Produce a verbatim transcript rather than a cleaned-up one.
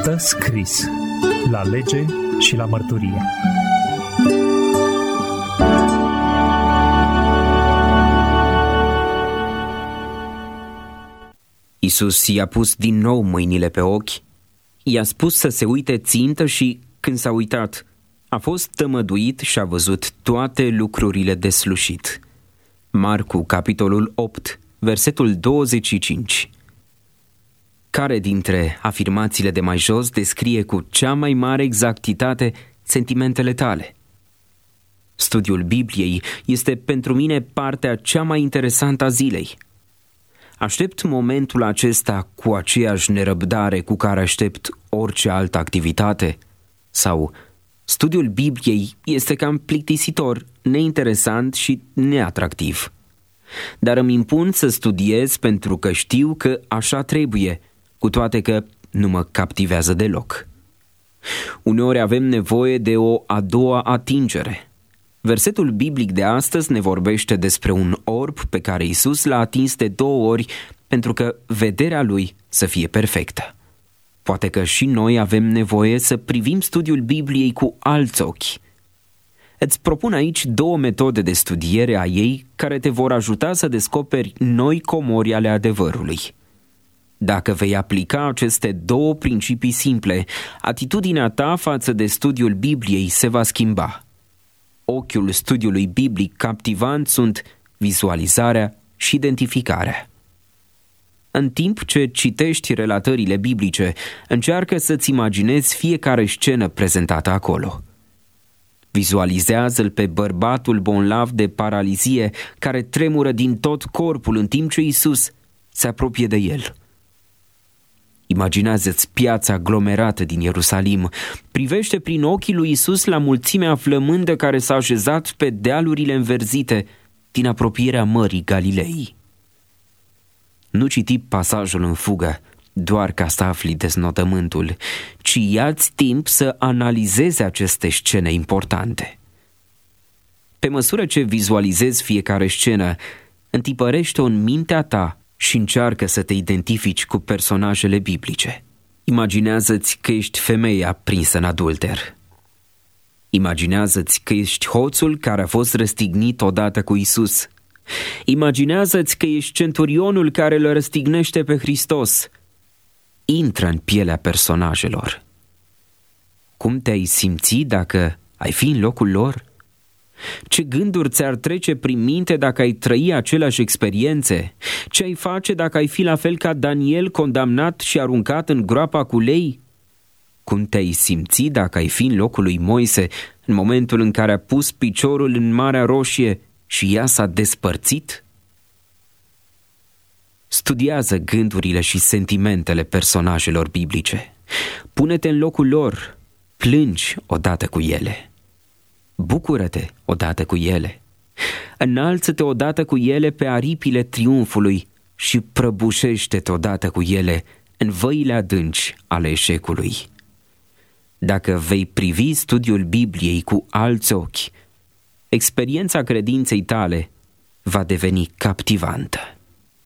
Stă scris la lege și la mărturie. Iisus i-a pus din nou mâinile pe ochi, i-a spus să se uite țintă și, când s-a uitat, a fost tămăduit și a văzut toate lucrurile deslușit. Marcu, capitolul opt, versetul douăzeci și cinci. Care dintre afirmațiile de mai jos descrie cu cea mai mare exactitate sentimentele tale? Studiul Bibliei este pentru mine partea cea mai interesantă a zilei. Aștept momentul acesta cu aceeași nerăbdare cu care aștept orice altă activitate? Sau studiul Bibliei este cam plictisitor, neinteresant și neatractiv? Dar îmi impun să studiez pentru că știu că așa trebuie, cu toate că nu mă captivează deloc. Uneori avem nevoie de o a doua atingere. Versetul biblic de astăzi ne vorbește despre un orb pe care Iisus l-a atins de două ori pentru că vederea lui să fie perfectă. Poate că și noi avem nevoie să privim studiul Bibliei cu alți ochi. Îți propun aici două metode de studiere a ei care te vor ajuta să descoperi noi comori ale adevărului. Dacă vei aplica aceste două principii simple, atitudinea ta față de studiul Bibliei se va schimba. Ochiul studiului biblic captivant sunt vizualizarea și identificarea. În timp ce citești relatările biblice, încearcă să-ți imaginezi fiecare scenă prezentată acolo. Vizualizează-l pe bărbatul bolnav de paralizie care tremură din tot corpul în timp ce Iisus se apropie de el. Imaginează-ți piața aglomerată din Ierusalim. Privește prin ochii lui Iisus la mulțimea flămândă care s-a așezat pe dealurile înverzite din apropierea Mării Galilei. Nu citi pasajul în fugă, doar ca să afli deznodământul, ci ia-ți timp să analizezi aceste scene importante. Pe măsură ce vizualizezi fiecare scenă, întipărește-o în mintea ta și încearcă să te identifici cu personajele biblice. Imaginează-ți că ești femeia prinsă în adulter. Imaginează-ți că ești hoțul care a fost răstignit odată cu Iisus. Imaginează-ți că ești centurionul care îl răstignește pe Hristos. Intră în pielea personajelor. Cum te-ai simți dacă ai fi în locul lor? Ce gânduri ți-ar trece prin minte dacă ai trăi aceleași experiențe? Ce ai face dacă ai fi la fel ca Daniel, condamnat și aruncat în groapa cu lei? Cum te-ai simți dacă ai fi în locul lui Moise în momentul în care a pus piciorul în Marea Roșie și ea s-a despărțit? Studiază gândurile și sentimentele personajelor biblice. Pune-te în locul lor, plângi odată cu ele. Bucură-te odată cu ele. Înalță-te odată cu ele pe aripile triumfului și prăbușește-te odată cu ele în văile adânci ale eșecului. Dacă vei privi studiul Bibliei cu alți ochi, experiența credinței tale va deveni captivantă.